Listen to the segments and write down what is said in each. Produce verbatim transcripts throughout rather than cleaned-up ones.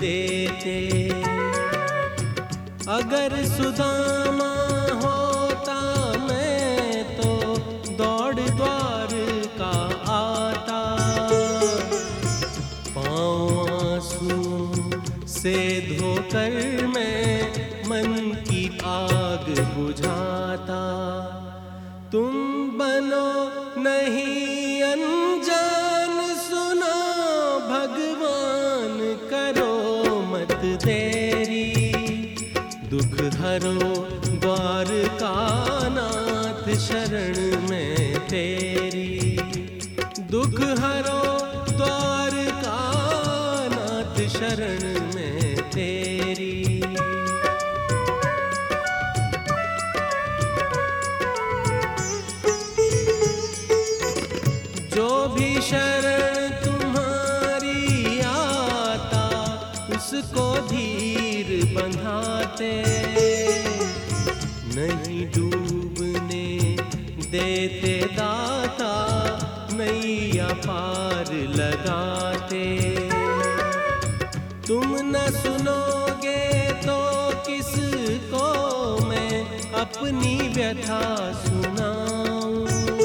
देते। अगर सुदामा होता मैं तो दौड़ द्वार का आता, पाँव आंसू से धोकर मैं मन की आग बुझाता। तुम बनो नहीं अनजान, सुनो भगवान करो मत देरी। दुख हरो द्वारका नाथ शरण में तेरी। दुख हरो द्वारका नाथ शरण में तेरी। जो भी शरण तुम्हारी आता, उसको धीर बंधाते। नहीं डूबने देते दाता, नैया पार लगाते। तुम न सुनोगे तो किसको मैं अपनी व्यथा सुनाऊं।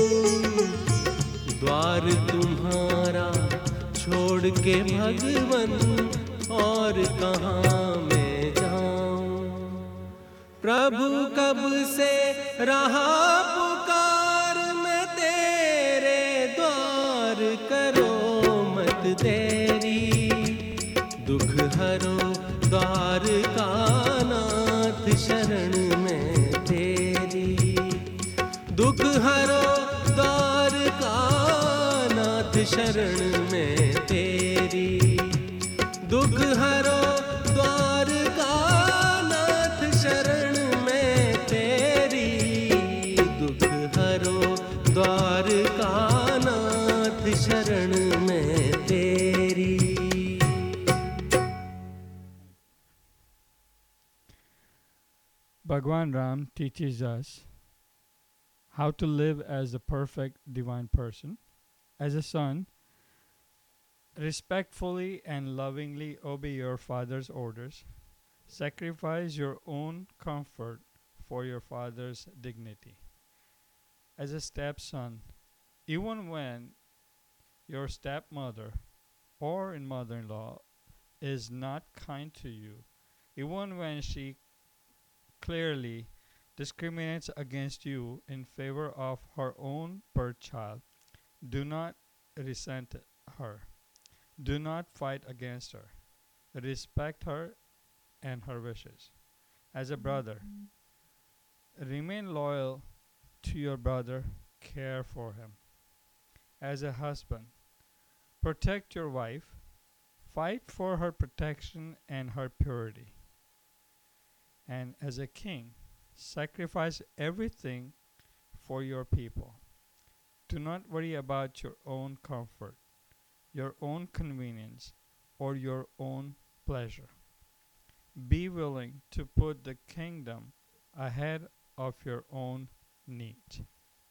द्वार तुम्हारा छोड़ के भगवन और कहाँ मैं जाऊं। प्रभु कब से रहा पुकार मैं तेरे द्वार, करो मत देरी। दुख हरो द्वार का नाथ शरण में तेरी। दुख हरो द्वार का नाथ शरण में तेरी। दुख हरो द्वार का नाथ शरण में तेरी। दुख हरो द्वार का नाथ शरण में तेरी। Bhagwan Ram teaches us how to live as a perfect divine person. As a son, respectfully and lovingly obey your father's orders. Sacrifice your own comfort for your father's dignity. As a stepson, even when your stepmother or mother-in-law is not kind to you, even when she clearly discriminates against you in favor of her own birth child, do not resent her. Do not fight against her. Respect her and her wishes. As a brother, remain loyal to your brother, care for him. As a husband, protect your wife, fight for her protection and her purity. And as a king, sacrifice everything for your people. Do not worry about your own comfort, your own convenience, or your own pleasure. Be willing to put the kingdom ahead of your own needs.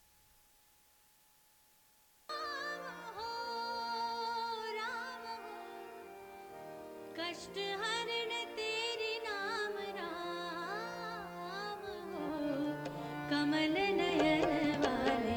Kamal Nayan वाले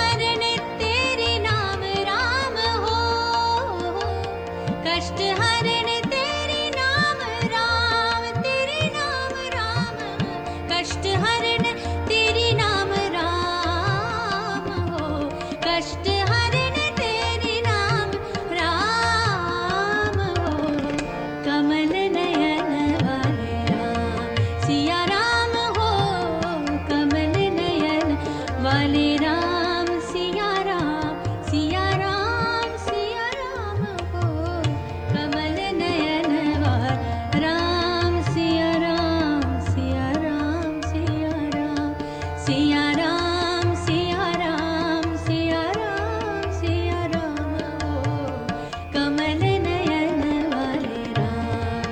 हरण तेरे नाम राम हो, कष्ट हरण तेरे नाम राम, तेरे नाम राम, कष्ट हरण तेरे नाम राम हो, कष्ट हरण तेरे नाम राम हो। कमल नयन वाले राम सिया राम हो, कमल नयन वाले राम सिया राम, सिया राम सिया राम हो, कमल नयन वाले राम सिया राम, सिया राम सिया राम, सिया राम सिया राम, सिया राम सिया राम हो, कमल नयन वाले राम।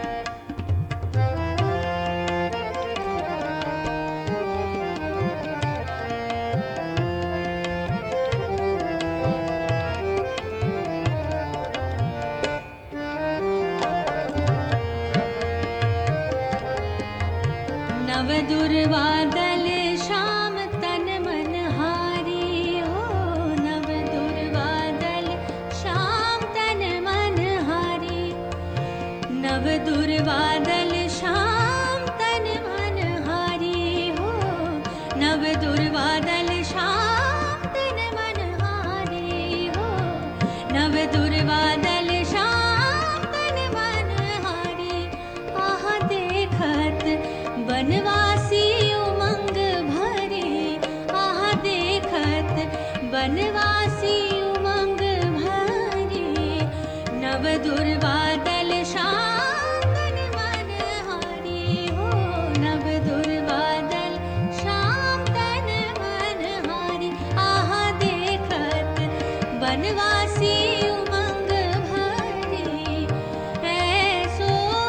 नव दुर्वादल श्याम तन मन हारी हो, नव दुर्वादल श्याम तन मन हारी, नव दुर्वादल श्याम तन मन हारी हो, नव दुर्वादल श्याम तन मन हारी हो, नव दुर्वादल श्याम तन मन हारी। आह देखत बनवासी उमंग भरे, आह देखत बनवासी उमंग भरे, नव दुर्वादल श्याम तन मन हारी हो, नव दुर्वादल श्याम तन मन हारी। आह देखत बनवासी उमंग भरे, ऐसो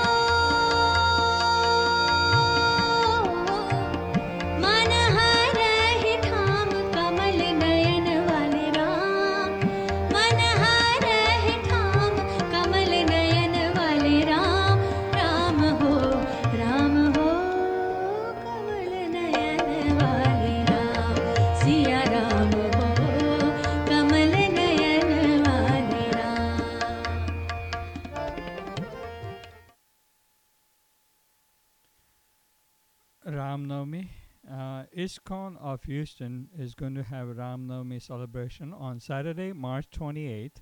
मन हरहि ठाम कमल नयन वाले राम, मन हरहि ठाम कमल नयन वाले राम, राम हो राम हो, कमल नयन वाले राम सिया राम हो, कमल नयन वाले Ram. Ram Navami. Uh, ISKCON of Houston is going to have Ram Navami celebration on Saturday, March twenty-eighth.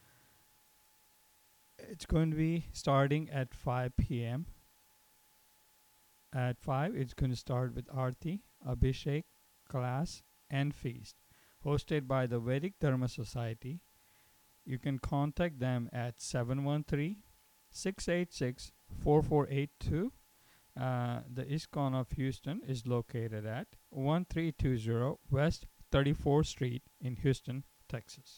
It's going to be starting at five p m At five, it's going to start with Aarti, Abhishek, class, and feast, hosted by the Vedic Dharma Society. You can contact them at seven one three, six eight six, four four eight two. Uh, the ISKCON of Houston is located at one three two zero West thirty-fourth Street in Houston, Texas.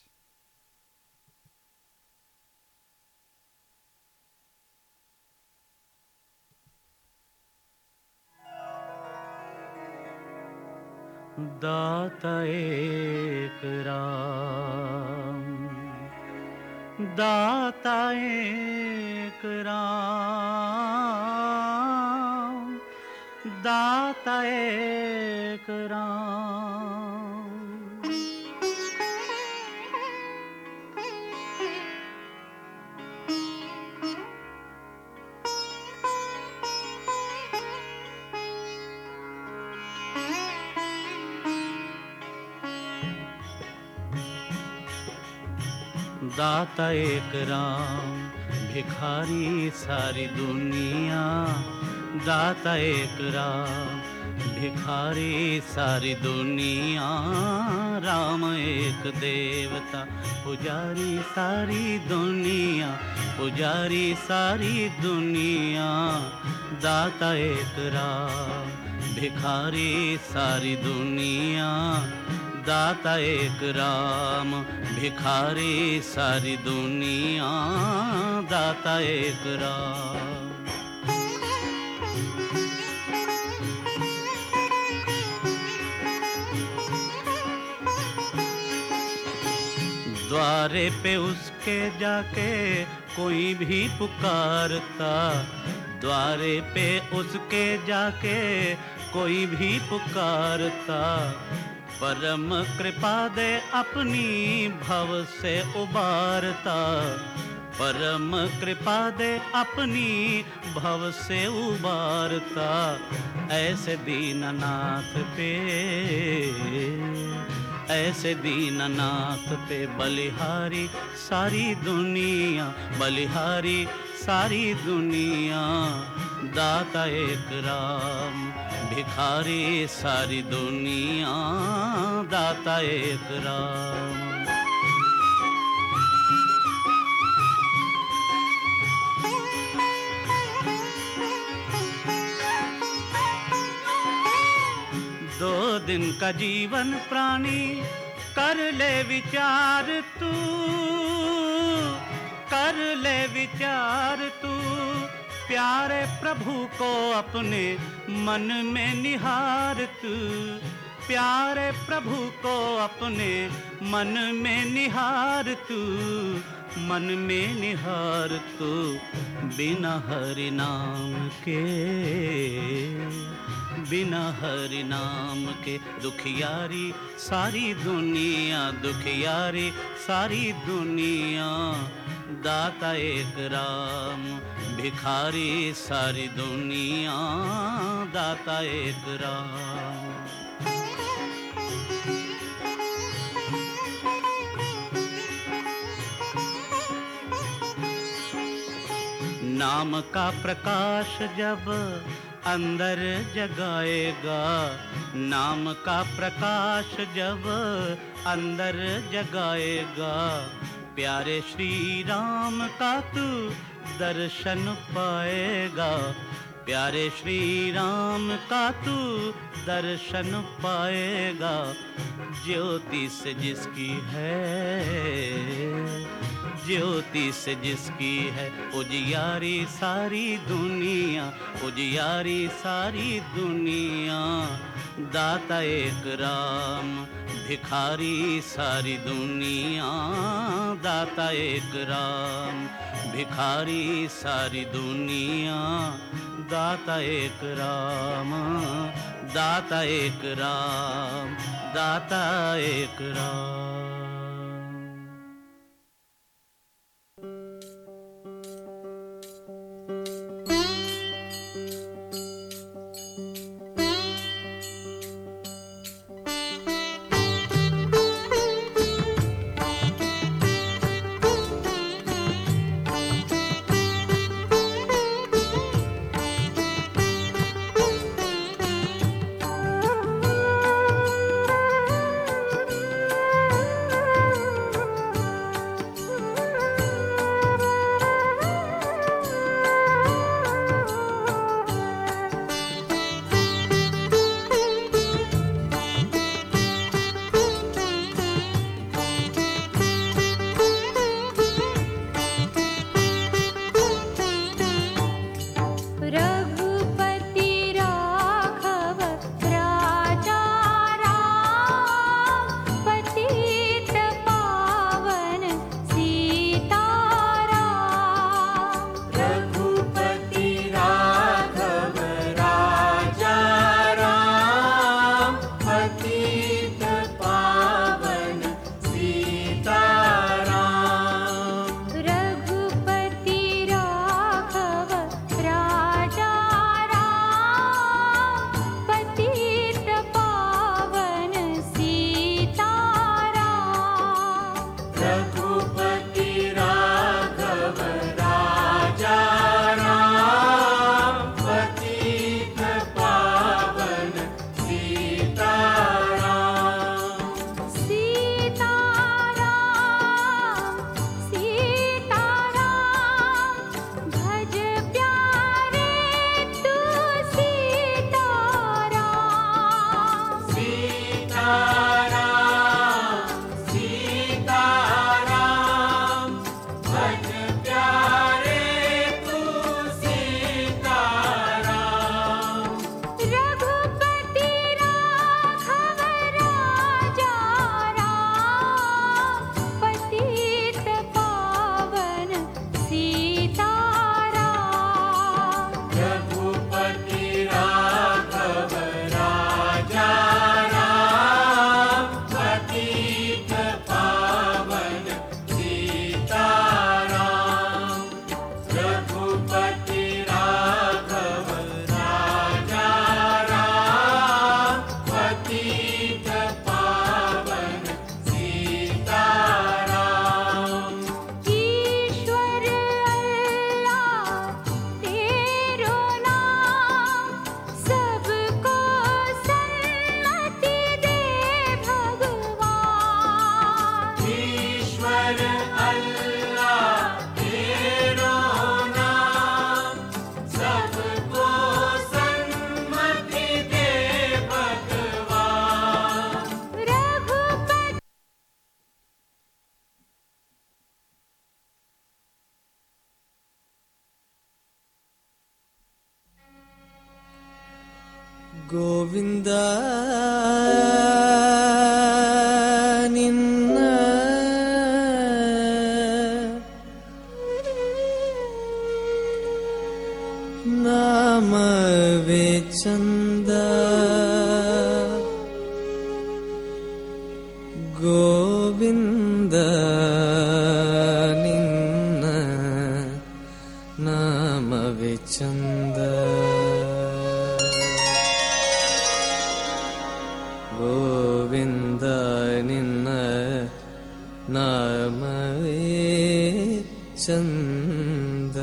दाता एक राम, दाता एक राम, दाता एक राम। दाता एक राम, भिखारी सारी दुनिया। दाता एक राम, भिखारी सारी दुनिया। राम एक देवता, पुजारी सारी दुनिया, पुजारी सारी दुनिया। दाता एक राम, भिखारी सारी दुनिया। दाता एक राम, भिखारी सारी दुनिया। दाता एक राम। द्वारे पे उसके जाके कोई भी पुकारता, द्वारे पे उसके जाके कोई भी पुकारता। परम कृपा दे अपनी भव से उबारता, परम कृपा दे अपनी भव से उबारता, ऐसे दीननाथ पे, ऐसे दीननाथ पे बलिहारी सारी दुनिया, बलिहारी सारी दुनिया, दाता एक राम, भिखारी सारी दुनिया, दाता एक राम। दो दिन का जीवन प्राणी कर ले विचार तू, कर ले विचार तू, प्यारे प्रभु को अपने मन में निहार तू, प्यारे प्रभु को अपने मन में निहार तू, मन में निहार तू, बिना हरि नाम के, बिना हरि नाम के दुखियारी सारी दुनिया, दुखियारी सारी दुनिया, दाता एक राम, भिखारी सारी दुनिया, दाता एक राम। नाम का प्रकाश जब अंदर जगाएगा, नाम का प्रकाश जब अंदर जगाएगा, प्यारे श्री राम का तू दर्शन पाएगा, प्यारे श्री राम का तू दर्शन पाएगा, ज्योति से जिसकी है, ज्योति से जिसकी है उजियारी सारी दुनिया, उजियारी सारी दुनिया, दाता एक राम, भिखारी सारी दुनिया, दाता एक राम, भिखारी सारी दुनिया, दाता एक राम, दाता एक राम, दाता एक राम। ಗೋವಿಂದ ನಿನ್ನ ನಾಮವೇ ಚಂದ ಗೋವಿಂದ ನಿನ್ನ ನಾಮವೇ ಚಂದ ಗೋವಿಂದ ನಿನ್ನ ನಾಮವೇ ಚಂದ.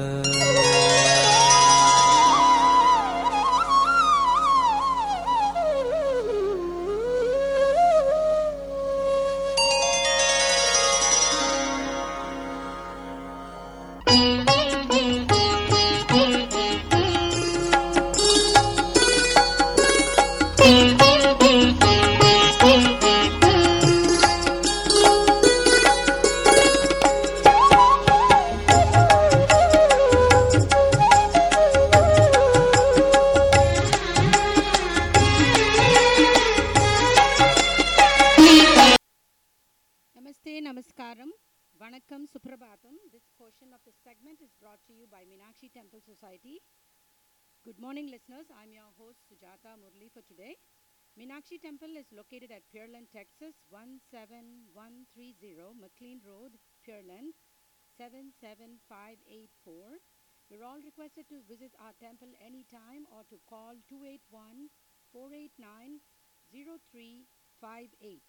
Namaskaram, Vanakkam, Suprabhatam. This portion of the segment is brought to you by Meenakshi Temple Society. Good morning, listeners. I'm your host, Sujata Murli, for today. Meenakshi Temple is located at Pearland, Texas, one seven one three zero McLean Road, Pearland, seven seven five eight four. You're all requested to visit our temple anytime or to call two eight one, four eight nine, zero three five eight.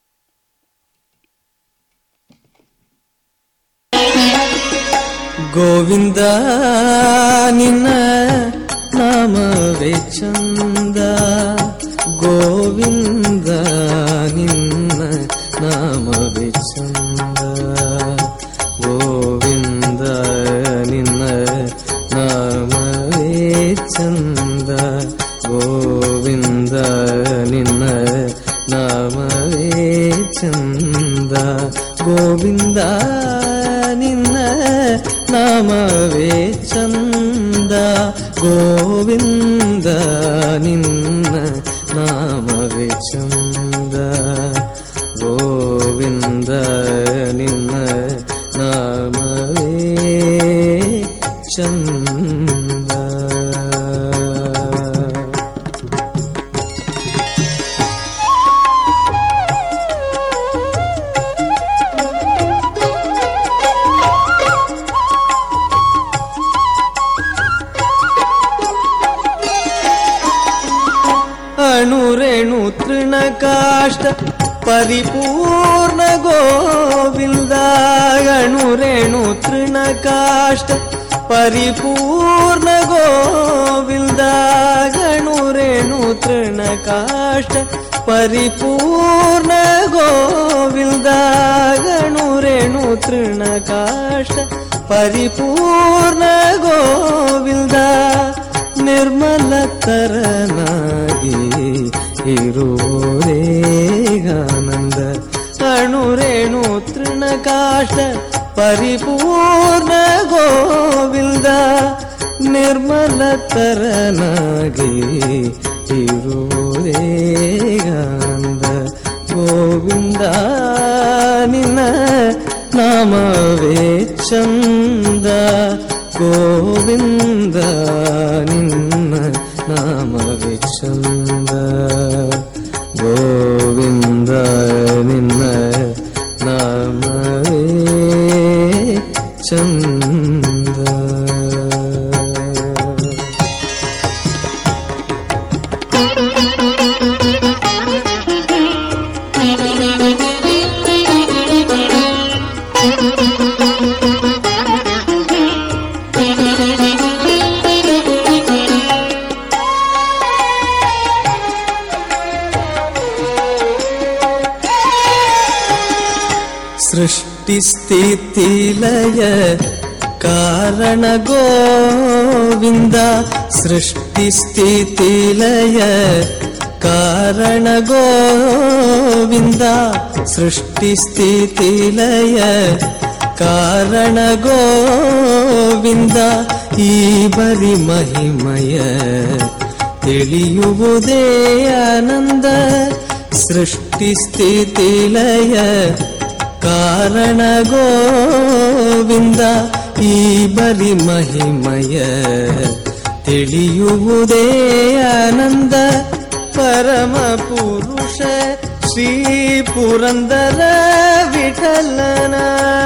Govinda ನಿನ್ನ ನಾಮವೇ ಚಂದ ಗೋವಿಂದ ನಿನ್ನ ನಾಮವೇ ಚಂದ ಗೋವಿಂದ ನಿನ್ನ ನಾಮವೇ ಚಂದ ಗೋವಿಂದ ನಿನ್ನ ನಾಮವೇ ಚಂದ ಗೋವಿಂದ ನಿನ್ನ ನಾಮವೇ ಚಂದ ಗೋವಿಂದ ನಿನ್ನ ನಾಮವೇ ಚಂದ ಗೋವಿಂದ ನಿನ್ನ ನಾಮವೇ ಚಂದ. ಅಣುರೇಣು ತೃಣಕಾಷ್ಟ ಪರಿಪೂರ್ಣ ಗೋವಿಂದ ಅಣುರೇಣು ತೃಣಕಾಷ್ಟ ಪರಿಪೂರ್ಣ ಗೋವಿಂದ ಅಣುರೇಣು ತೃಣಕಾಷ್ಟ ಪರಿಪೂರ್ಣ ಗೋವಿಂದ ಅಣುರೇಣು ತೃಣಕಾಷ್ಟ ಪರಿಪೂರ್ಣ ಗೋವಿಂದ ನಿರ್ಮಲ ತರನಾಗಿ ಇರುವುದೇಗಾನಂದ ಅಣುರೇಣು ತೃಣಕಾಷ್ಟ ಪರಿಪೂರ್ಣ ಗೋವಿಂದ ನಿರ್ಮಲ ತರನಾಗಿ ಇರುವುದೇಗಾನಂದ ಗೋವಿಂದ ನಿನ್ನ ನಾಮವೇ ಚಂದ ಗೋವಿಂದ ನಿನ್ನ ನಾಮವೇ ಚಂದ ಗೋವಿಂದ ನಿನ್ನ ಚಂದ. ಸೃಷ್ಟಿಸ್ಥಿತಿಲಯ ಕಾರಣ ಗೋವಿಂದ, ಸೃಷ್ಟಿಸ್ಥಿತಿಲಯ ಕಾರಣ ಗೋವಿಂದ, ಸೃಷ್ಟಿಸ್ಥಿತಿಲಯ ಕಾರಣ ಗೋವಿಂದ. ಈ ಬರಿ ಮಹಿಮಯ ತಿಳಿಯುವುದೇ ಆನಂದ, ಸೃಷ್ಟಿಸ್ಥಿತಿಲಯ ಕಾರಣ ಗೋವಿಂದ. ಈ ಬರಿ ಮಹಿಮಯ ತಿಳಿಯುವುದೇ ಆನಂದ. ಪರಮ ಪುರುಷ ಶ್ರೀ ಪುರಂದರ ವಿಠಲನ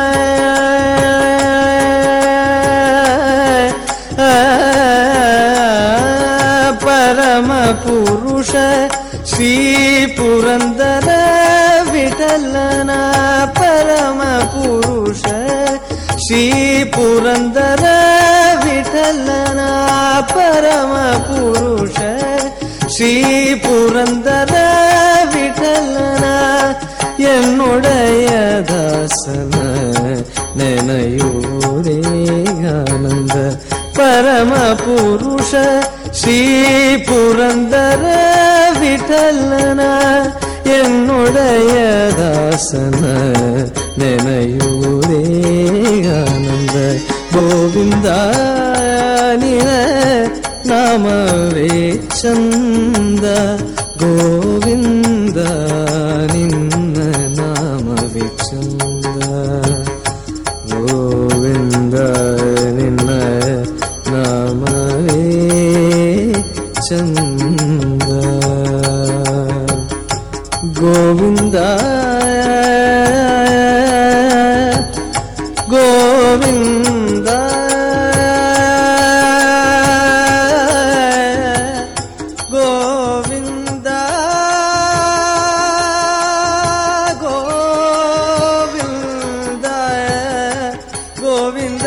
ಪರಮ ಪುರುಷ ಶ್ರೀ ಪುರಂದರ ವಿಠಲನ, ಪರಮ ಪುರುಷ ಶ್ರೀ ಪುರಂದರ ವಿಠಲನ, ಪರಮ ಪುರುಷ ಶ್ರೀ ಪುರಂದರ ವಿಠಲನ. ಎನ್ನುடைய ದಾಸನ ನೆನೆಯುವುದೇ ಆನಂದ, ಪರಮ ಪುರುಷ ಶ್ರೀ ಪುರಂದರ ವಿಠಲನ. ಎನ್ನುடைய ದಾಸನ ನೆನೆಯುವುದೇ ಆನಂದ. ಗೋವಿಂದ ನಿನ ನಾಮವೇ ಚಂದ, ಗೋವಿಂದ ನಿನ್ನ ನಾಮವೇ ಚಂದ, ಗೋವಿಂದ ನಿನ್ನ ನಾಮವೇ ಚಂದ. Govinda Govinda Govinda Govinda Govinda.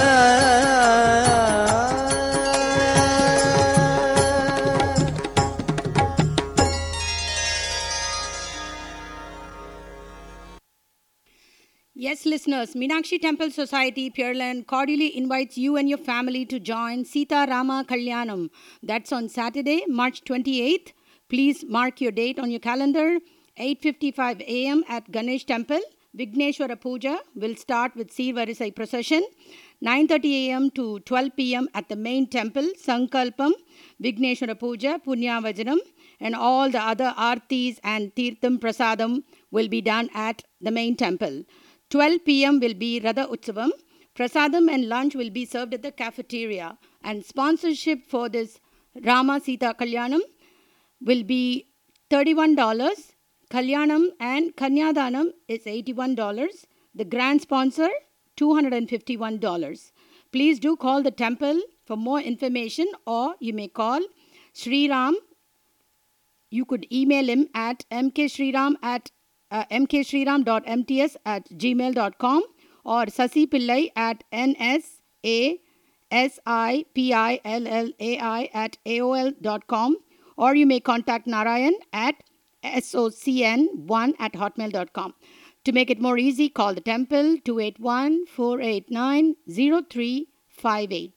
Yes, listeners, Meenakshi Temple Society, Pearland, cordially invites you and your family to join Sita Rama Kalyanam. That's on Saturday, March twenty-eighth. Please mark your date on your calendar. eight fifty-five a.m. at Ganesh Temple. Vigneshwara Puja will start with Sir Varisai procession. nine thirty a.m. to twelve p.m. at the main temple, Sankalpam, Vigneshwara Puja, Punya Vajanam, and all the other Aartis and Tirtham Prasadam will be done at the main temple. twelve p.m. will be Radha Utsavam. Prasadam and lunch will be served at the cafeteria. And sponsorship for this Rama Sita Kalyanam will be thirty-one dollars. Kalyanam and Kanyadanam is eighty-one dollars. The grand sponsor, two hundred fifty-one dollars. Please do call the temple for more information, or you may call Sri Ram. You could email him at mksriram at uh, mksriram.mts at gmail dot com or Sasi Pillai at nsasipillai at aol dot com, or you may contact Narayan at socn one at hotmail dot com. To make it more easy, call the temple two eight one, four eight nine, zero three five eight.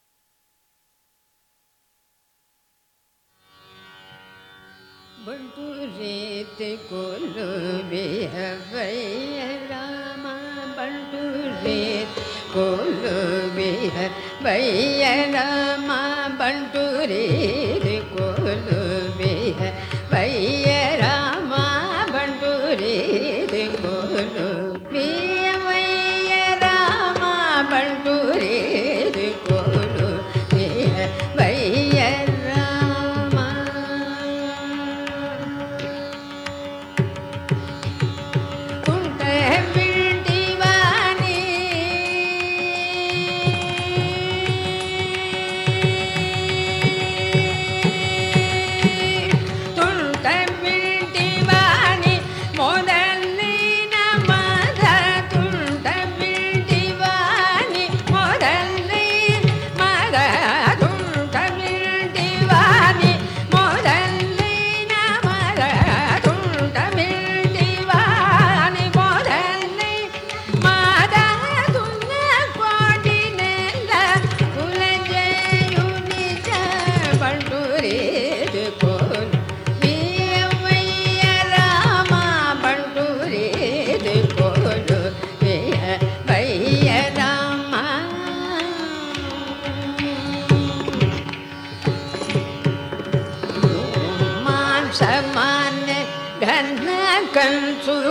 ಬಂಟು ರೀತಿ ಕೊಲುವೆಯ ವೈಯ ರಾಮ, ಬಂಟು ರೀತಿ ಕೊಲುವೆಯ ವೈಯ ರಾಮ, ಬಂಟು ರೀತಿ ಕೊಲುವೆಯ ವೈಯ ರಾಮ, ಬಂಟು ರೀತಿ ಕೊಲುವೆಯ ವೈಯ ರಾಮ, ಬಂಟು ರೀತಿ ಕೊಲುವೆಯ ವೈಯ ರಾಮ. ಕುಂಟ ಬಿಟ್ಟಿವಾನಿ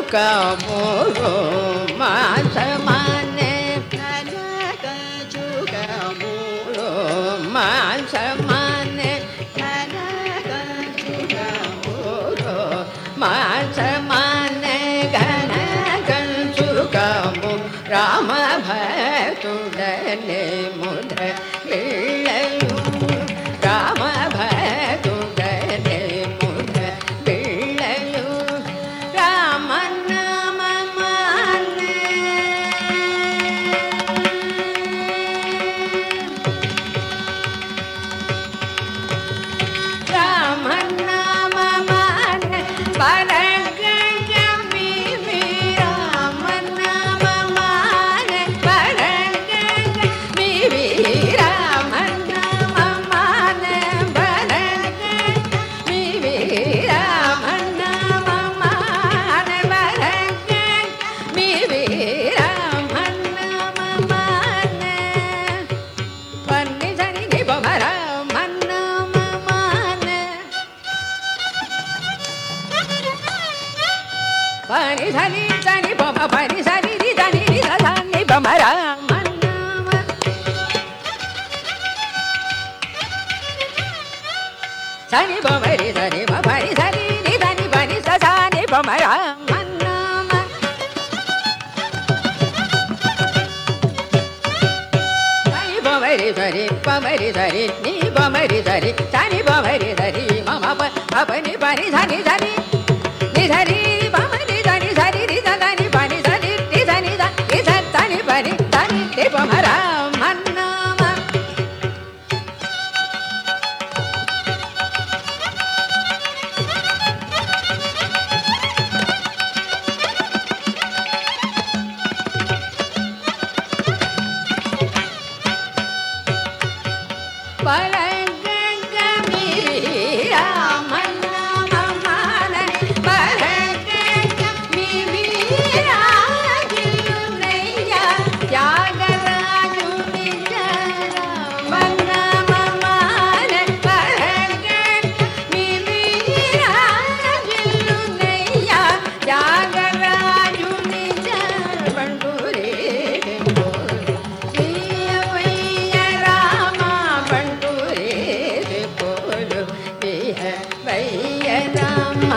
சுகமுரோ மாசமானே கனக சுகமுரோ மாசமானே கனக சுகமுரோ மாசமானே கனக சுகமு ராம பக்துடனே முத பிள்ளையு ராம பக்துடனே முத பிள்ளையு ராம நாமமானே ராம நாமமானே பரகஜமி ராம நாமமானே பரகஜமி ராம நாமமானே பரகஜமி ராம நாமமானே பரகஜமி ராம நாமமானே பன்னி சனி நிபம ராம நாமமானே பனி சனி சனி பம பனி சனி ரி சனி ரி சனி பம ராம நாம சனி பம ரி சனி பம பனி சனி ரி சனி பனி சனி பம ராம நாம சனி பம ரி சனி பம ரி சனி நீ பம ரி சனி சனி பம ரி சனி மம ப பனி பனி சனி சனி ni sari pama ni sani sari ri sani pani sani ri sani ri sani pani sani ri pama rama nama பரகஜமி Rama நாமமானே பரகஜமி ராஜிலுனையா யாகராஜு நிஜ ராம நாமமானே பரகஜமி ராஜிலுனையா யாகராஜு நிஜ பண்டுரே பியவைய ராம பண்டுரே போலு பியவைய Rama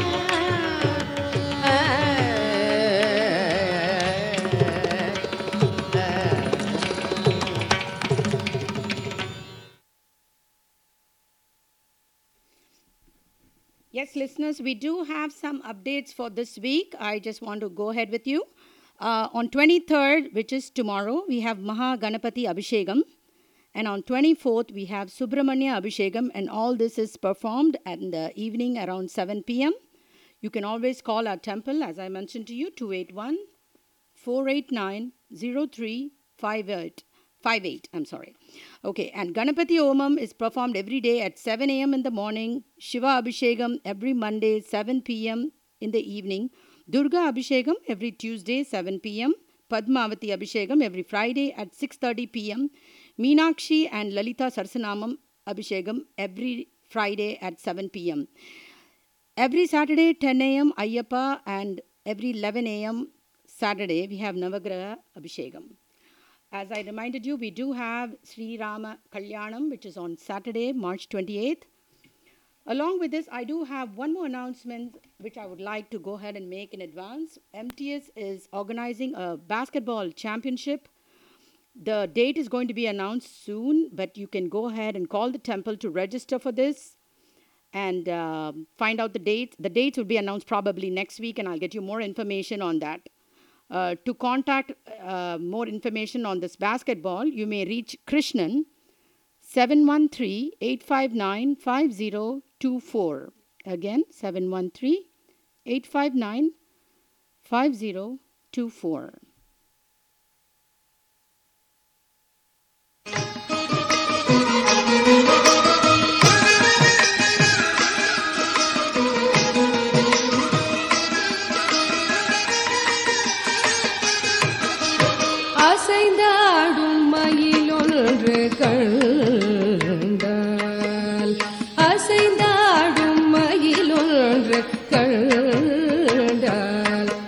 Yes, listeners, we do have some updates for this week. I just want to go ahead with you. Uh, on twenty-third, which is tomorrow, we have Maha Ganapati Abhishekam. And on twenty-fourth, we have Subramanya Abhishekam. And all this is performed in the evening around seven p.m. You can always call our temple, as I mentioned to you, two eight one, four eight nine, zero three five eight. five eight, I'm sorry. Okay, and Ganapati Omam is performed every day at seven a.m. in the morning. Shiva Abhishekam every Monday, seven p.m. in the evening. Durga Abhishekam every Tuesday, seven p.m. Padmavati Abhishekam every Friday at six thirty p.m. Meenakshi and Lalita Sarsanamam Abhishekam every Friday at seven p.m. Every Saturday, ten a.m. Ayyappa, and every eleven a.m. Saturday, we have Navagraha Abhishekam. As I reminded you, we do have Sri Rama Kalyanam, which is on Saturday, March twenty-eighth. Along with this, I do have one more announcement which I would like to go ahead and make in advance. M T S is organizing a basketball championship. The date is going to be announced soon, but you can go ahead and call the temple to register for this and uh, find out the dates. The dates will be announced probably next week, and I'll get you more information on that. Uh, to contact uh, more information on this basketball, you may reach Krishnan, seven one three, eight five nine, five zero two four. Again, seven one three, eight five nine, five zero two four. அசைந்தாடும் மயிலொன்று கண்டால் அசைந்தாடும் மயிலொன்று கண்டால்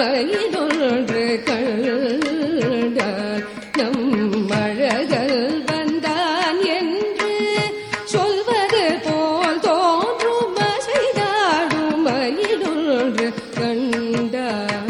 மயிலொன்று கண்டான் நம் அழகல் வந்தான் என்று சொல்வது போல் தோன்றும் அசைதாடும் மயிலொன்று கண்டான்.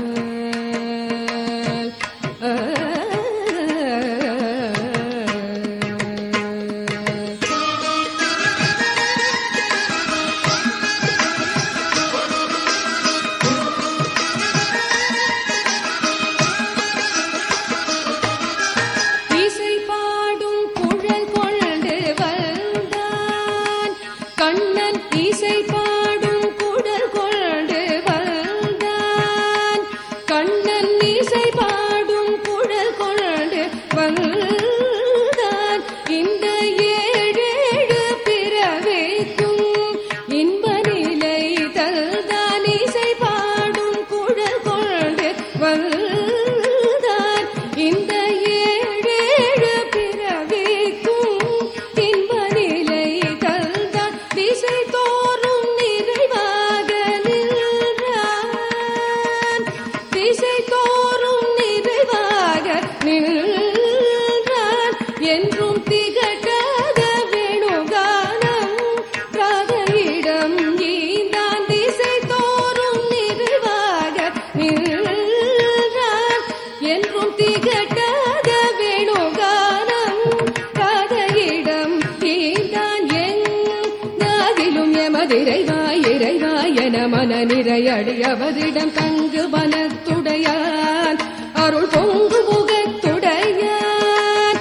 நிறையடியவரிடம் தங்கு மனத்துடையான் அருள் பொங்கு முகத்துடையான்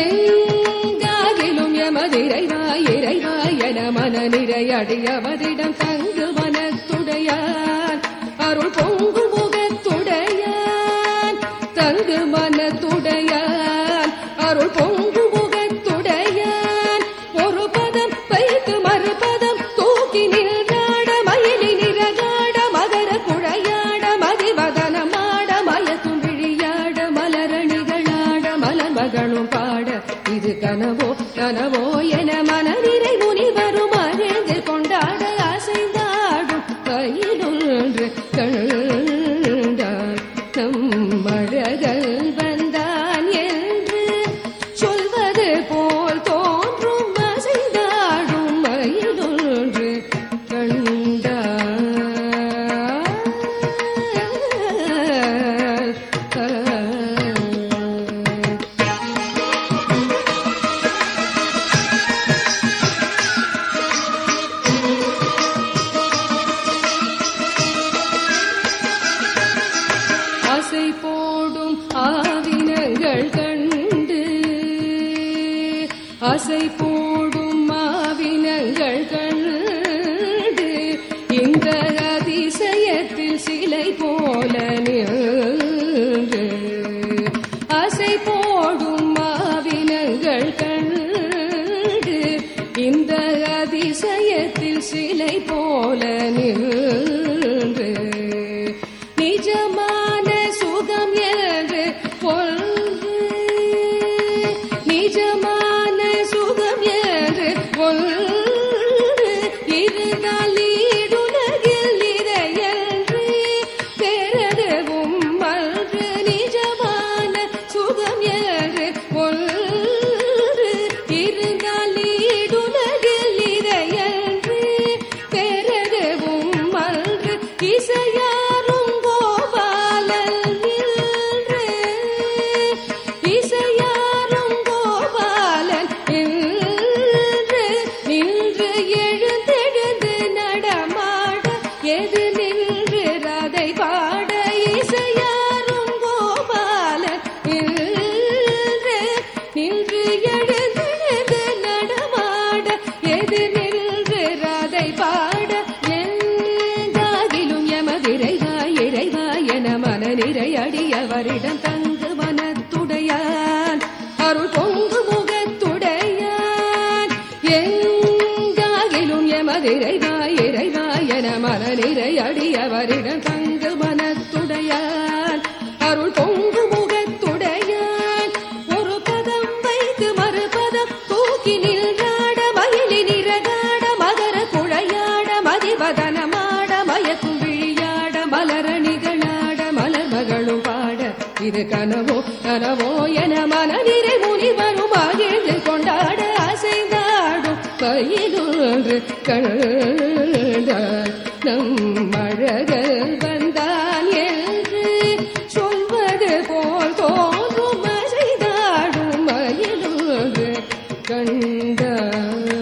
எங்காகிலும் எமதிரைவா இறைவா என மன நிறையடியவரிடம் தங்கு மனத்துடையான் அருள் பொங்கு முகத்துடையான் தங்கு மனத்துடையான் அருள் பொங்கு முகத்துடையான் ஒரு பதம் வைத்து மறுபதம் தூக்கி நின்றாட மயிலி நிறகாட மகர குழையாட மதிவதனமாட மயக்கும் விழியாட மலரணிகளாட மலர்மகளும் பாட இது கனவோ கனவோ என மனநிறை முனிவரும் அறிந்து கொண்டாட அசைந்தாடும் கையிலொன்று கண்டான் நம் அழகல் வந்தான் என்று சொல்வது போல் தோன்றும் அசைந்தாடும் மயிலொன்று ஆசை போடும் ஆவினங்கள் கண்டு ஆசை போடும் ஆவினங்கள் கண்டு இந்த அதிசயத்தில் சிலை போல நின்று ஆசை போடும் ஆவினங்கள் கண்டு இந்த அதிசயத்தில் சிலை போல நின்று நிஜமான சுகம் என்று ஒன்று நிஜமான சுகம் என்று ஒன்று இருந்தால் ஈடுலகில் நிறையன்று பெறவும் அன்று நிஜமான சுகம் என்று ஒன்று இருந்தால் ஈடுலகில் நிறையன்று பெறவும் அன்று இசையாரும் கோபாலன் நின்று இசையாரும் கோபாலன் நின்று நின்று எழுந்தெழுந்து நடமாட எது நின்று ரதை பாட இசையாரும் கோபாலன் நின்று நின்று எழுந்தெழுந்து நடமாட எது நின்று ரதை பாட எங்காகிலும் எமதிரைவா இறைவா என மன நிறையடியவரிடம் தங்கு மனத்துடையான் அருள் பொங்கு முகத்துடையான் எங்காகிலும் எமதிரைவா இறைவா என மன நிறையடியவரிடம் தங்கு மனத்துடையான் அருள் பொங்கு முகத்துடையான் ஒரு பதம் வைத்து மறுபதம் தூக்கி நின்றாட மயிலி நிறகாட மகர குழையாட மதிவதனமாட மயக்கும் விழியாட மலரணிகளாட மலர் இது கனவோ கனவோ என மனதிரை முனிவரும் மகிழ்ந்து கொண்டாட அசைந்தாடும் பயிலொன்று கண்டார் நம் அழகர் வந்தான் என்று சொல்வது போல் தோன்றும் அசைந்தாடும் மயிலொன்று கண்டார்.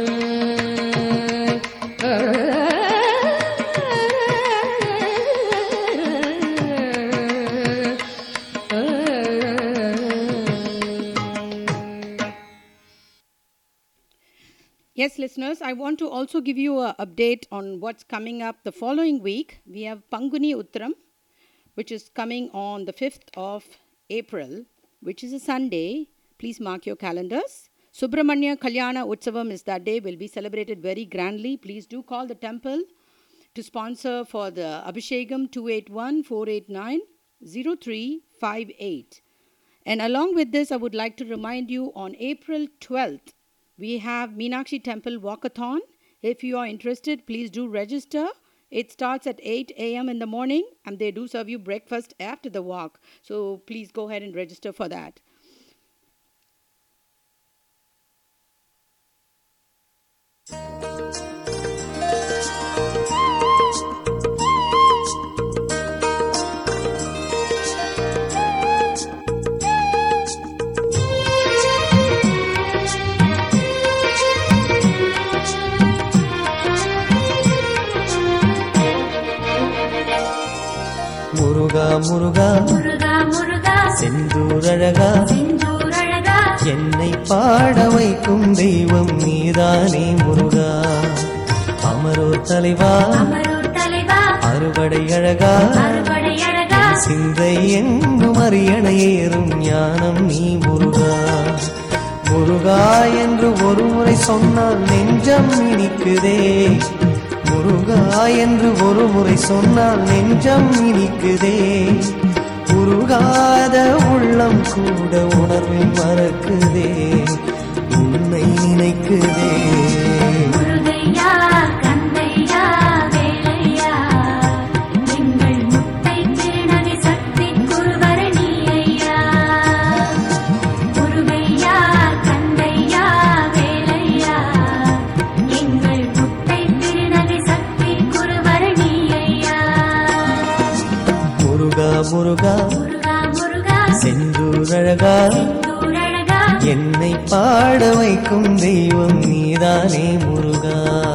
Yes, listeners, I want to also give you an update on what's coming up the following week. We have Panguni Uttaram, which is coming on the fifth of April, which is a Sunday. Please mark your calendars. Subramanya Kalyana Utsavam is that day, will be celebrated very grandly. Please do call the temple to sponsor for the Abhishekam two eight one, four eight nine, zero three five eight. And along with this, I would like to remind you on April twelfth, we have Meenakshi Temple Walkathon. If you are interested, please do register. It starts at eight a.m. in the morning and they do serve you breakfast after the walk. So please go ahead and register for that. Muruga Muruga Muruga Muruga செந்தூரழகா செந்தூரழகா என்னை பாட வைக்கும் தெய்வம் நீதானே முருகா. அமரோர் தலைவா அமரூர் தலைவா அறுபடை அழகா அறுபடை அழகா சிந்தை எங்கும் அரியணையேறும் ஞானம் நீ முருகா. முருகா என்று ஒரு முறை சொன்னால் நெஞ்சம் இனிக்குதே. முருகா என்று ஒரு முறை சொன்னால் நெஞ்சம் இனிக்குதே. உருகாத உள்ளம் கூட உணர்வில் மறக்குதே, உன்னை நினைக்குதே. முருகையா கந்தையா வேலையா எங்கள் முத்தை திருநகை சக்தி குருவரணி ஐயா. முருகையா கந்தையா வேலையா எங்கள் முத்தை திருநகை சக்தி குருவரணி ஐயா. முருகா முருகா முருகா முருகா செந்தூரழகா செந்தூரழகா என்னை பாட வைக்கும் தெய்வம் நீதானே முருகா.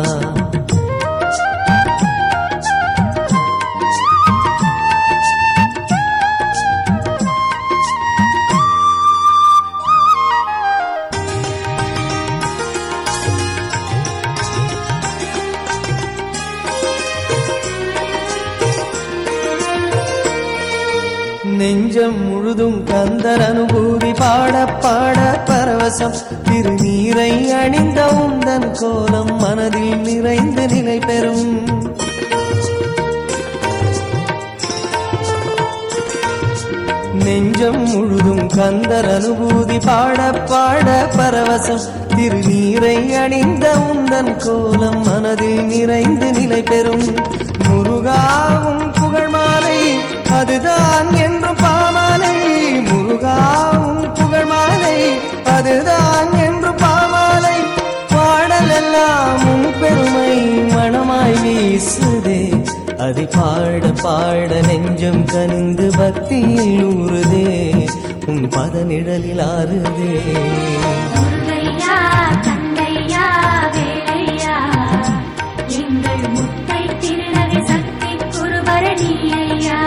நெஞ்சம் முழுதும் கந்தர் அனுபூதி பாட பாட பரவசம் திருநீரை அணிந்த உந்தன் கோலம் மனதில் நிறைந்து நிலை பெறும். நெஞ்சம் முழுதும் கந்தர் அனுபூதி பாட பாட பரவசம் திருநீரை அணிந்த உந்தன் கோலம் மனதில் நிறைந்து நிலை பெறும். முருகாவும் புகழ் மாலை அதுதான் என்றும் பாமாலை. முருகாவும் புகழ் மாலை அதுதான் என்றும் பாமாலை. பாடல் எல்லாம் உன் பெருமை மனமாய் வீசுதே. அதை பாட பாட நெஞ்சம் கனிந்து பக்தியில் ஊறுதே, உன் பத நிழலில் ஆறுதே. முருகையா கந்தையா வேலையா எங்கள் முத்தை திருநகை சக்தி குருவரணி ஐயா.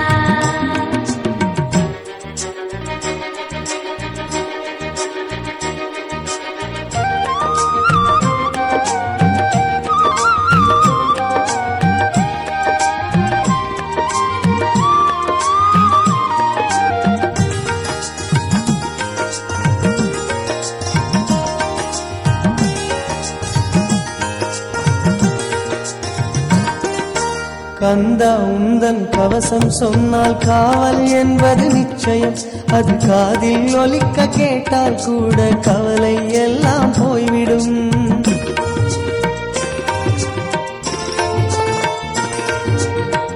கந்தா உந்தன் கவசம் சொன்னால் காவல் என்பது நிச்சயம். அது காதில் ஒலிக்க கேட்டால் கூட கவலை எல்லாம் போய்விடும். கந்த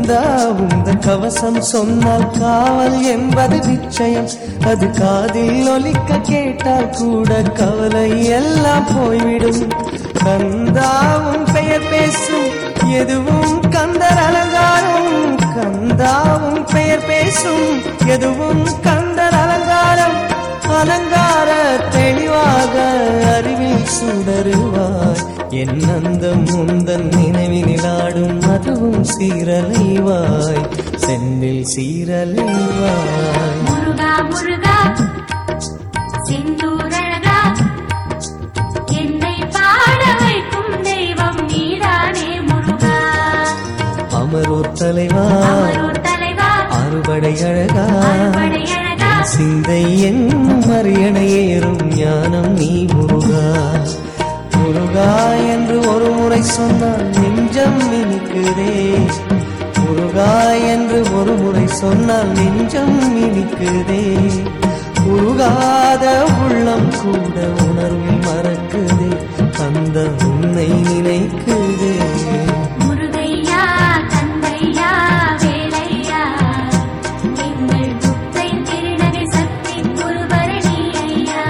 கந்தா உந்தன் கவசம் சொன்னால் காவல் என்பது நிச்சயம். அது காதில் ஒலிக்க கேட்டால் கூட கவலை எல்லாம் போய்விடும். கந்தாவும் பெயர் பேசும் எதுவும் கந்தர் அலங்காரம். கந்தாவும் பெயர் பேசும் எதுவும் கந்தர் அலங்காரம். அலங்கார தெளிவாக அறிவில் சுடருவாய். என் அந்தம் முந்தன் நினைவினில் ஆடும் அதுவும் சீரலைவாய். செந்தில் சீரலைவாய். முருகா முருகா செந்தூரழகா என்னை பாட வைக்கும் தெய்வம் நீதானே முருகா. அமரோர் தலைவா அமரோர் தலைவா அறுபடை அழகா அறுபடை அழகா சிந்தை என்னும் அரியணை ஏறும் ஞானம் நீ முருகா. முருகா என்று ஒரு முறை சொன்னால் நெஞ்சம் இனிக்குதே. முருகா என்று ஒரு முறை சொன்னால் நெஞ்சம் இனிக்குதே. உருகாத உள்ளம் கூட உணர்வில் மறக்குதே. அந்த உன்னை நினைக்குதே. முருகையா கந்தையா வேலையா எங்கள் முத்தை திருநகை சக்தி குருபரணி ஐயா.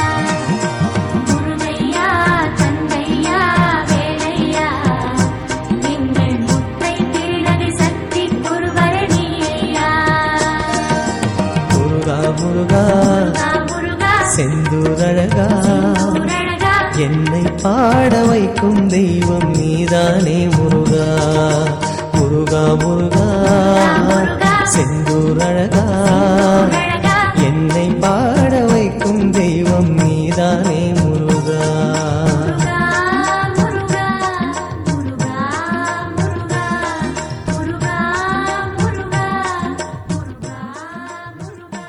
முருகையா கந்தையா வேலையா எங்கள் முத்தை திருநகை சக்தி குருபரணி ஐயா. முருகா முருகா முருகா முருகா செந்தூரழகா செந்தூரழகா என்னை பாட வைக்கும் தெய்வம் நீதானே முருகா. முருகா முருகா முருகா செந்தூரழகா செந்தூரழகா என்னை பாட வைக்கும் தெய்வம் நீதானே முருகா. Muruga Muruga Muruga Muruga Muruga Muruga Muruga.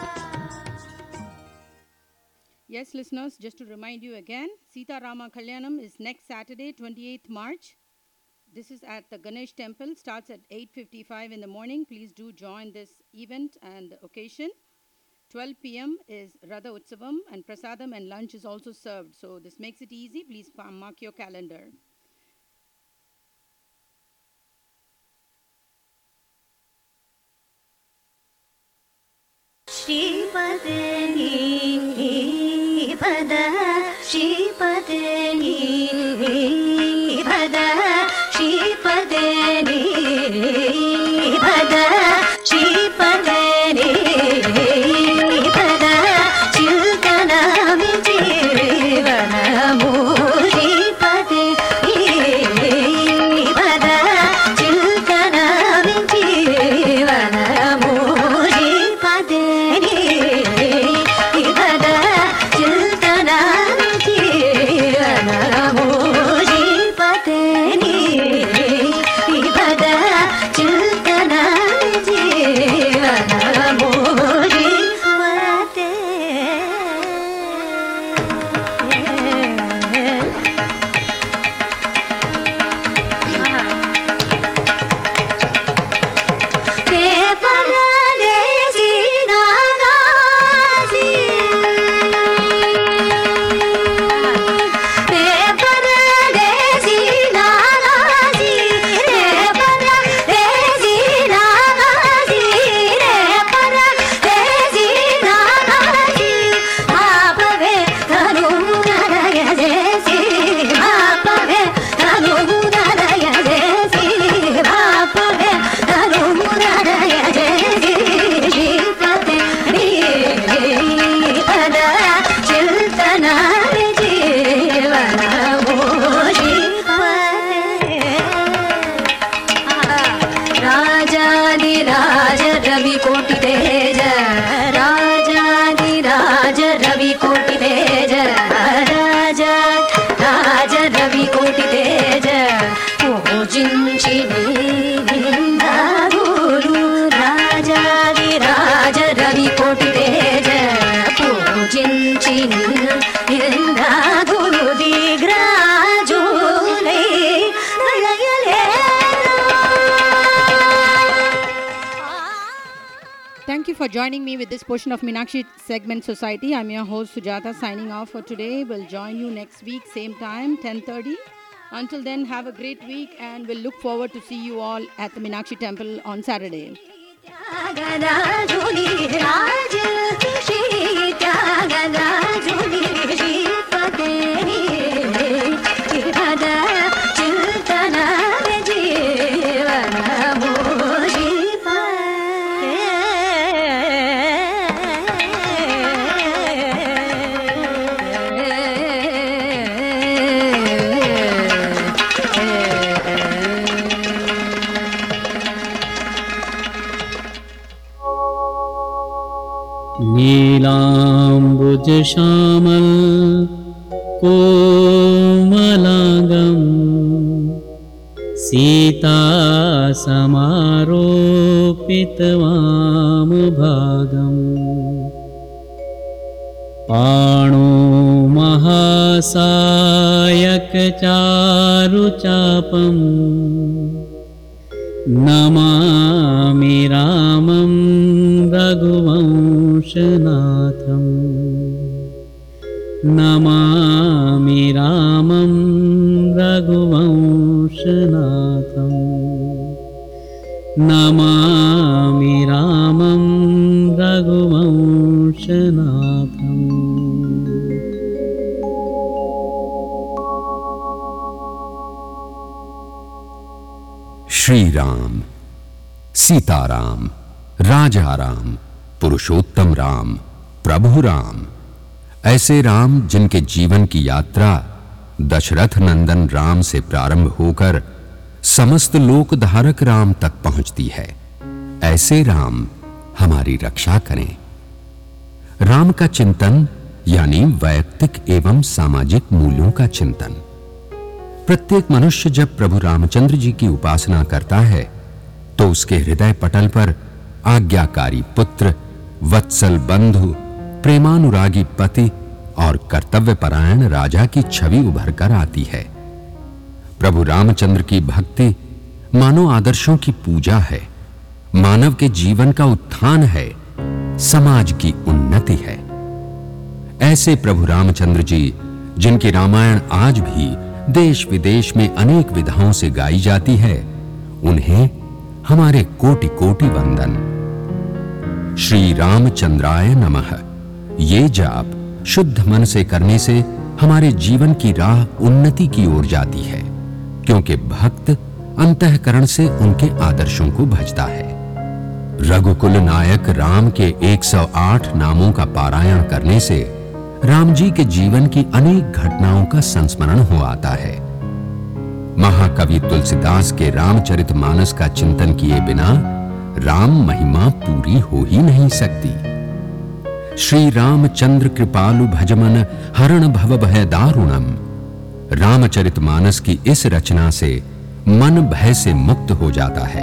Yes, listeners, just to remind you again, Sita Rama Kalyanam is next Saturday, twenty-eighth March. This is at the Ganesh Temple, starts at eight fifty-five in the morning. Please do join this event and occasion. twelve p m is Radha Utsavam, and Prasadam and lunch is also served. So this makes it easy. Please fa- mark your calendar. श्रीपदनी पद श्रीपदनी पद श्रीपदनी पद श्रीपदनी पद चिल्तनामि जीवनमो श्रीपदनी पद चिल्तनामि जीवनमो श्रीपदनी पद चिल्तनामि जीवनमो श्रीपदनी पद चिल्तनामि जीवनमो राजाधिराज रवि कोटि तेज राजाधिराज रवि कोटि तेज राजा राज रवि कोटि तेज पूजिंचि गुरु राजाधिराज रवि कोटि तेज पूजिंचि गुरु दिग्राजुले Thank you for joining me with this portion of Meenakshi Segment Society. I'm your host Sujata signing off for today. We'll join you next week, same time, ten thirty. Until then, have a great week, and we'll look forward to see you all at the Meenakshi Temple on Saturday. नीलाम्बुजश्यामल कोमलाङ्गं सीतासमारोपितवामभागम् पाणो महासायकचारुचापम् Namami रामं रघुवंशनाथम् नमामि रामं रघुवंशनाथम् नमामि रामं रघुवंशनाथम्। श्री राम, सीताराम, राजा राम, पुरुषोत्तम राम, प्रभु राम, ऐसे राम जिनके जीवन की यात्रा दशरथ नंदन राम से प्रारंभ होकर समस्त लोकधारक राम तक पहुंचती है, ऐसे राम हमारी रक्षा करें। राम का चिंतन यानी वैयक्तिक एवं सामाजिक मूल्यों का चिंतन। प्रत्येक मनुष्य जब प्रभु रामचंद्र जी की उपासना करता है तो उसके हृदय पटल पर आज्ञाकारी पुत्र, वत्सल बंधु, प्रेमानुरागी पति और कर्तव्यपरायण राजा की छवि उभर कर आती है। प्रभु रामचंद्र की भक्ति मानव आदर्शों की पूजा है, मानव के जीवन का उत्थान है, समाज की उन्नति है। ऐसे प्रभु रामचंद्र जी जिनकी रामायण आज भी देश विदेश में अनेक विधाओं से गाई जाती है, उन्हें हमारे कोटि कोटि वंदन। श्री रामचंद्राय नमः ये जाप शुद्ध मन से करने से हमारे जीवन की राह उन्नति की ओर जाती है, क्योंकि भक्त अंतःकरण से उनके आदर्शों को भजता है। रघुकुल नायक राम के एक सौ आठ नामों का पारायण करने से राम जी के जीवन की अनेक घटनाओं का संस्मरण हो आता है। महाकवि तुलसीदास के रामचरितमानस का चिंतन किए बिना राम महिमा पूरी हो ही नहीं सकती। श्री रामचंद्र कृपालु भजमन हरण भव भय दारुणम। रामचरितमानस की इस रचना से मन भय से मुक्त हो जाता है।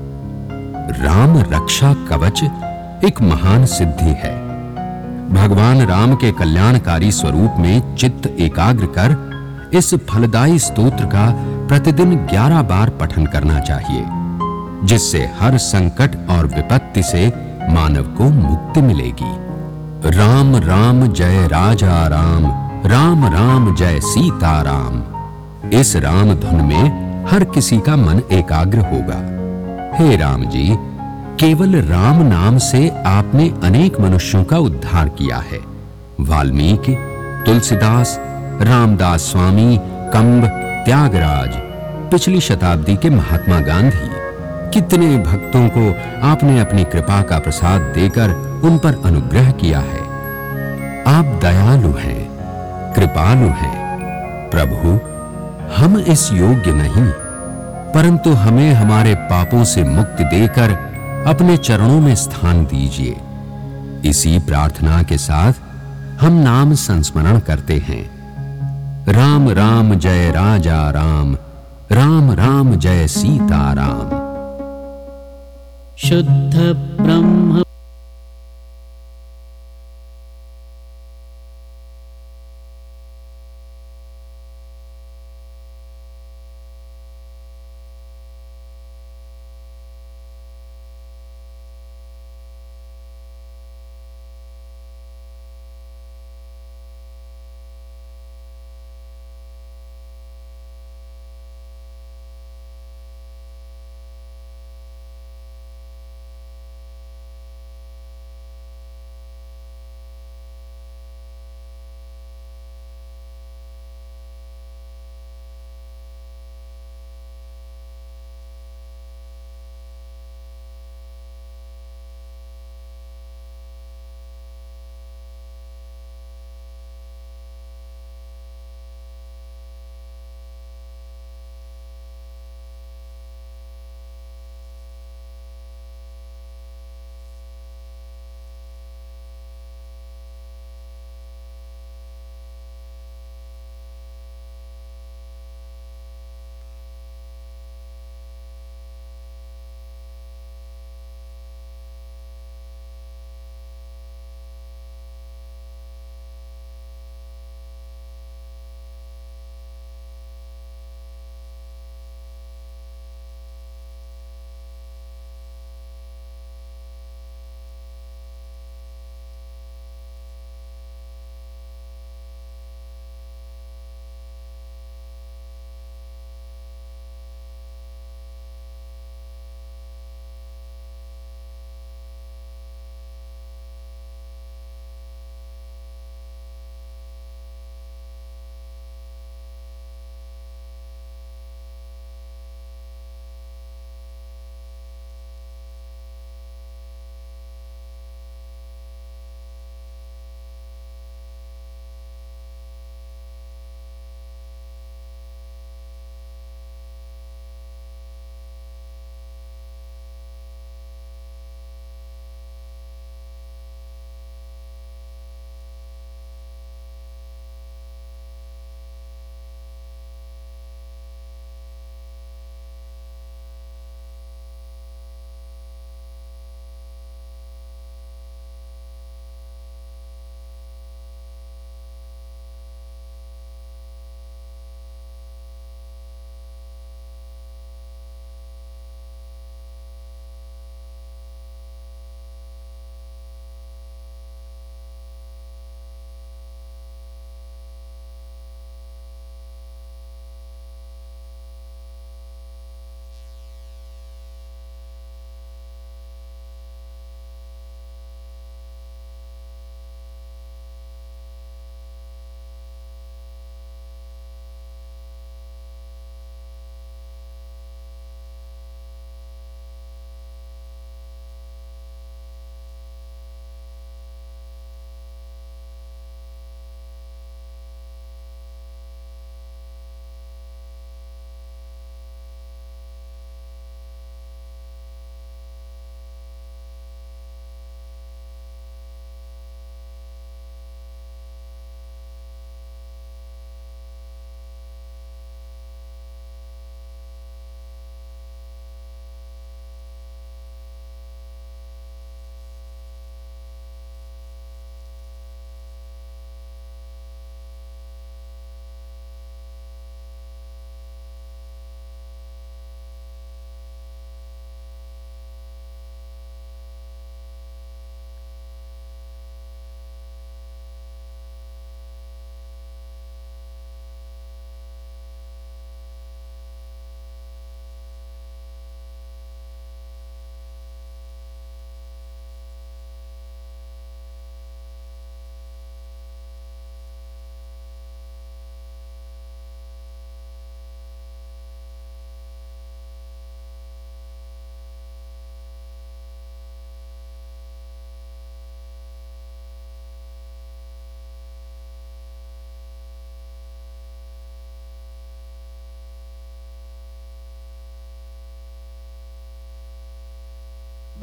राम रक्षा कवच एक महान सिद्धि है। भगवान राम के कल्याणकारी स्वरूप में चित्त एकाग्र कर इस फलदायी स्तोत्र का प्रतिदिन ग्यारह बार पठन करना चाहिए, जिससे हर संकट और विपत्ति से मानव को मुक्ति मिलेगी। राम राम जय राजा राम, राम राम जय सीता राम। इस राम धुन में हर किसी का मन एकाग्र होगा। हे राम जी, केवल राम नाम से आपने अनेक मनुष्यों का उद्धार किया है। वाल्मीकि, तुलसीदास, रामदास स्वामी, कंब, त्यागराज, पिछली शताब्दी के महात्मा गांधी, कितने भक्तों को आपने अपनी कृपा का प्रसाद देकर उन पर अनुग्रह किया है। आप दयालु हैं, कृपालु हैं। प्रभु, हम इस योग्य नहीं, परंतु हमें हमारे पापों से मुक्ति देकर अपने चरणों में स्थान दीजिए। इसी प्रार्थना के साथ हम नाम संस्मरण करते हैं। राम राम जय राजा राम, राम राम जय सीता राम। शुद्ध ब्रह्म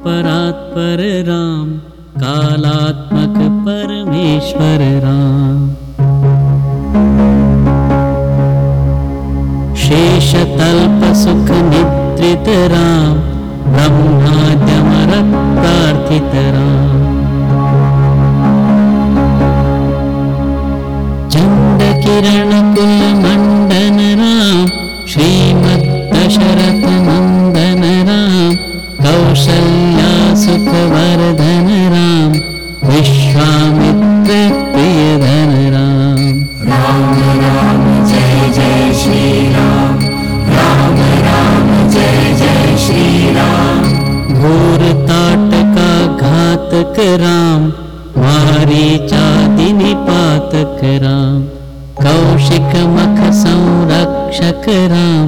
परात्पर राम, कालात्मक परमेश्वर राम। शेषतल्प सुख निद्रित राम, ब्रह्माद्यमरत प्रार्थित राम। चंड किरण कुल मंडन राम, श्रीमद् दशरथ नंदन राम। कौशल्या सुख वर्धन राम, विश्वामित्र प्रियधन राम। राम राम जय जय श्री राम, राम राम जय जय श्री राम। घोर ताटका घातक राम, मारीचादि निपातक राम। कौशिक मख संरक्षक राम,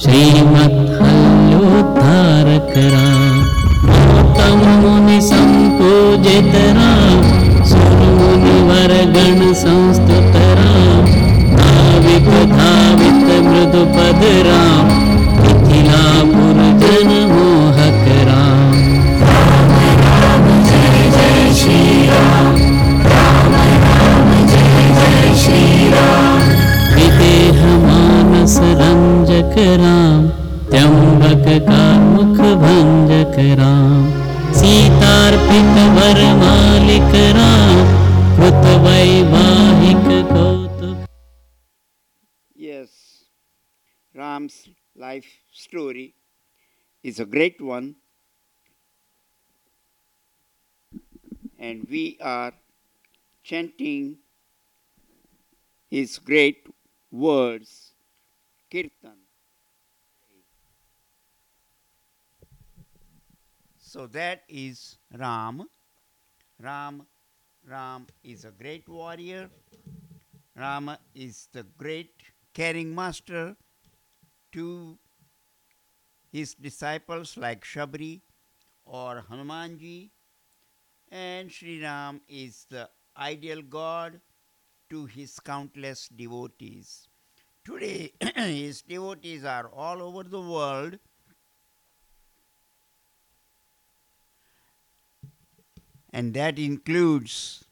श्रीमद्हल्योद्धारक राम। गौतम मुनि संपूजित राम, सुर मुनिवर गण संस्तुत राम। नाविक धावित मृदुपद राम, मिथिलापुर जन मोहक राम। राम राम जय जय श्री राम, राम राम जय जय श्री राम। विदेह मानस रंजक राम, त्र्यंबक कामुक भंजक राम। सीतार्पित वर मालिक राम, कृत वैवाहिक कौतुक। Yes, Ram's life story is a great one, and we are chanting his great words, Kirtan. So that is Ram. Ram, Ram is a great warrior. Rama is the great caring master to his disciples like Shabri or Hanumanji, and Sri Ram is the ideal God to his countless devotees. Today his devotees are all over the world, and that includes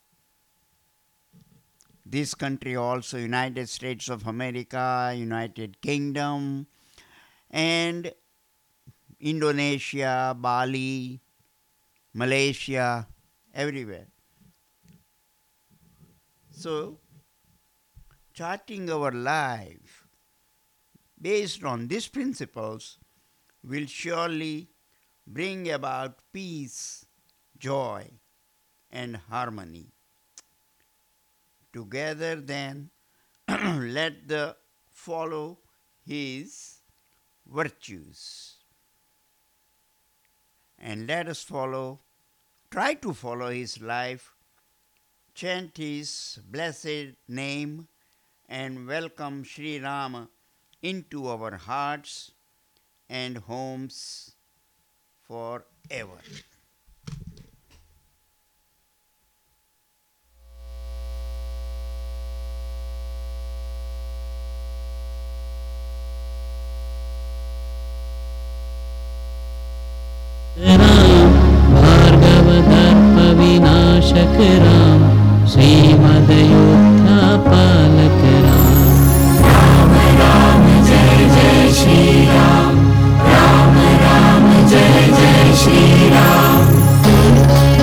this country also, United States of America, United Kingdom, and Indonesia, Bali, Malaysia, everywhere. So, charting our life based on these principles will surely bring about peace, joy, and harmony. Together then, let the follow his virtues. And let us follow, try to follow his life, chant his blessed name, and welcome Sri Rama into our hearts and homes forever. Ram, Bhargava दर्प विनाशक राम, श्रीमद्योद्धापार